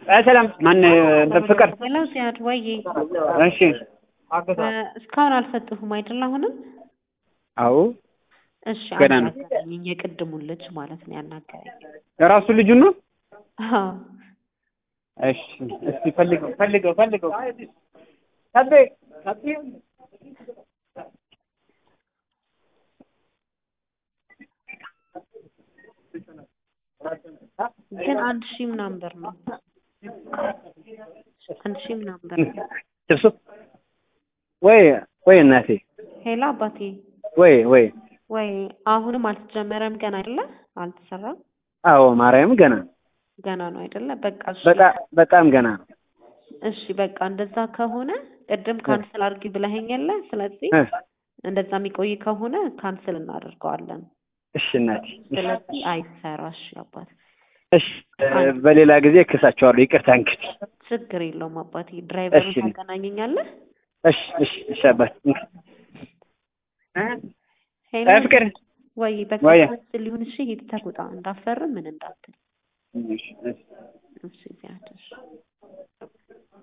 ሰላም ማን ፍቅር ሄሎ ዚያድ ወይ እሺ እስካሁን አልፈጥሁም አይደል አሁንም አዎ እሺ ገና ነው አናገረኝ የቅድሙን ልጅ ማለት ነው ያናገረኝ ራሱ ልጁ ነው አዎ እሺ እስቲ ፈልገው ታቤ ግን 1000 ምናምን ብር ነው 1000 ምናምን ብር ነው እርሱ ወይ እናቴ ሄሎ አባቴ ወይ አሁንም አልተጀመረም ገና አይደለ አልተሰራም አዎ ማርያም ገና ነው አይደለ በቃ እሺ በጣም ገና ነው እሺ በቃ እንደዛ ከሆነ ቅድም ካንሰል አድርጊ ብለኸኛል ስለዚህ እንደዛ የሚቆይ ከሆነ ካንሰል እናደርገዋለን እሺ እናቴ ስለዚህ አይሰራሽ አባት እሺ በሌላ ጊዜ እከሳቸዋለሁ ይቅርታ እንግዲህ ችግር የለውም አባቴ ድራይቨሩን ታገናኘኛለህ እሺ አባት ሄሎ ፍቅር ወይ በቃ ሊሆን እሺ ሂድ ተቁጣ እንዳፈርም ምን እንዳትል እሺ ዚያድ